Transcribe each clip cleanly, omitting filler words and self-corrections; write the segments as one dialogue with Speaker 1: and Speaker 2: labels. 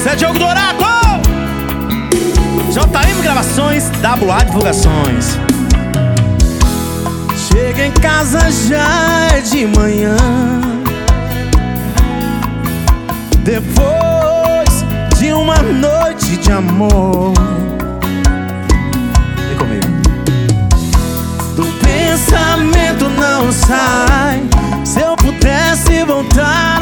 Speaker 1: Isso é Diogo Dourado! JM Gravações, WA Divulgações.
Speaker 2: Chega em casa, já é de manhã. Depois de uma noite de amor,
Speaker 1: Vem comigo.
Speaker 2: do pensamento não sai. Se eu pudesse voltar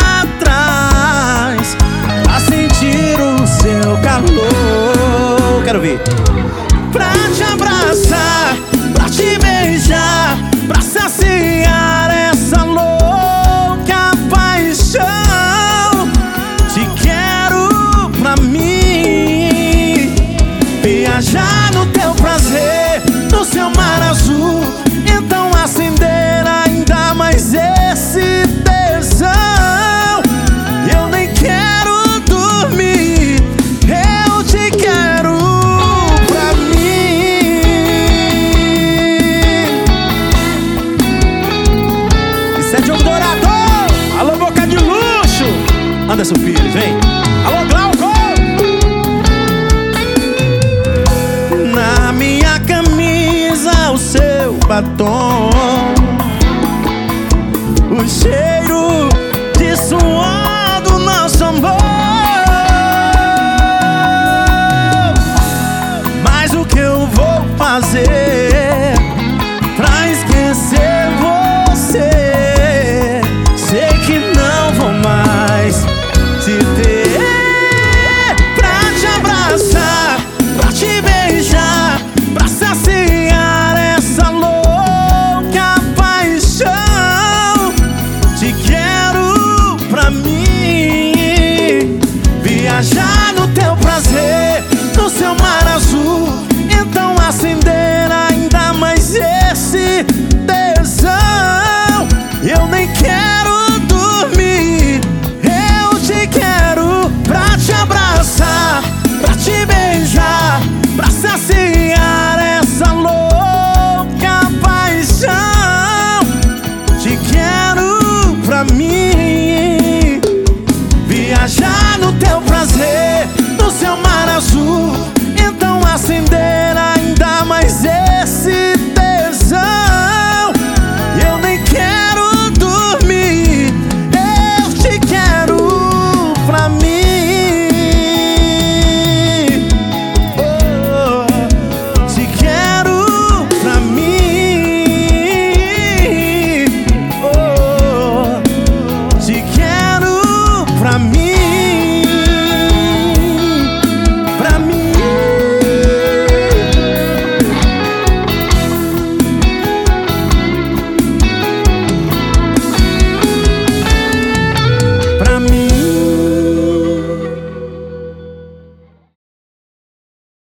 Speaker 2: atrás pra sentir o seu calor,
Speaker 1: Quero ver.
Speaker 2: pra te abraçar, pra te beijar, pra saciar essa louca paixão. Te quero pra mim, viajar no teu prazer, no seu mar azul. Então acender ainda mais esse tesão. Eu nem quero dormir, eu te quero pra mim.
Speaker 1: Isso é Diogo Dourado! Alô, Boca de Luxo! Anderson Pires, vem! Alô, Glauco!
Speaker 2: Na minha camisa o seu batom,